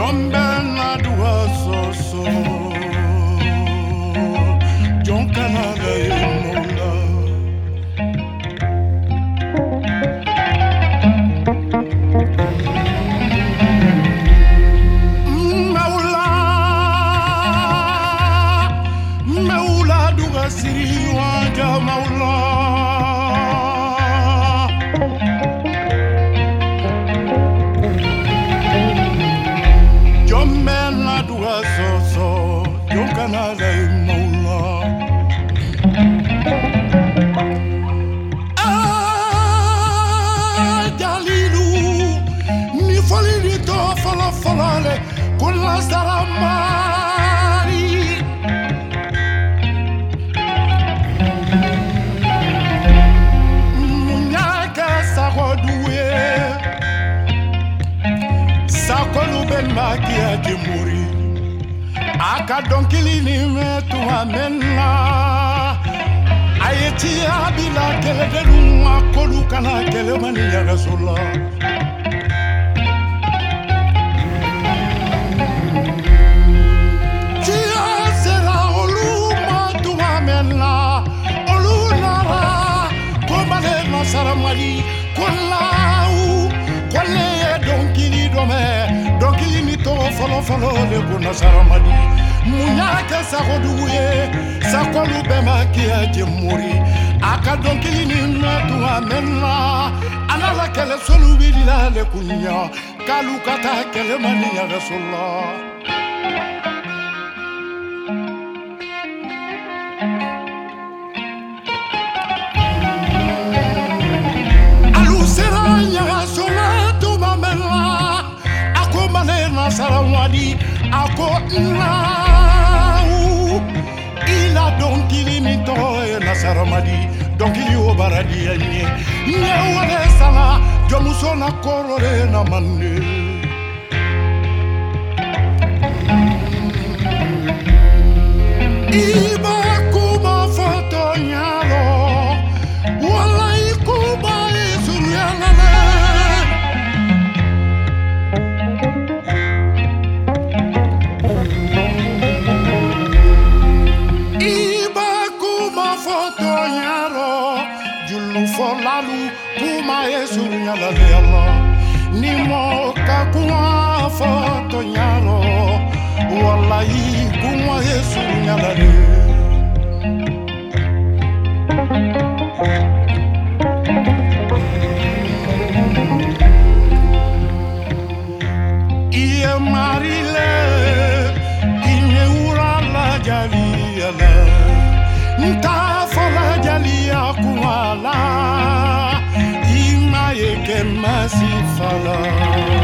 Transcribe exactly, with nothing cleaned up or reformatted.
Jombena dua soso Jonkana ga yemola Maula Maula dua siri wanja maula So, yo canale moula. Ah, Dalilu, mi fali di to fala falale con la saramari. Munyaka sagodue, sakolu ben magia di muri. Aka donkili ni metu amena ayeti abila kele delu akolu kana kele mani ya Rasulullah Tia sera olu matu amena olu nara komale nasara mali kolau kole donkili dome donkili ni to folo folo le nasara mali Munyaka sagoduye sakolu bema kia jemuri aka donkili ni metu amena anala kele solu bila le kunya kalu kata kele mani ya Rasulullah alu seranya solatu mamela ako manena salamwadi ako na ila donkili ni toye nasaramadi donkili o baradi yenye nye wale sana jomuso na korore na mande iba kuma foto nyalo wala ikuba isuryanale Folalu kuma Yesu nyala de Allah ni moka kuma foto nyalo wallahi kuma Yesu nyala de Iye marile ine urala jaliala nta fola jalia kuala ima yeke masifala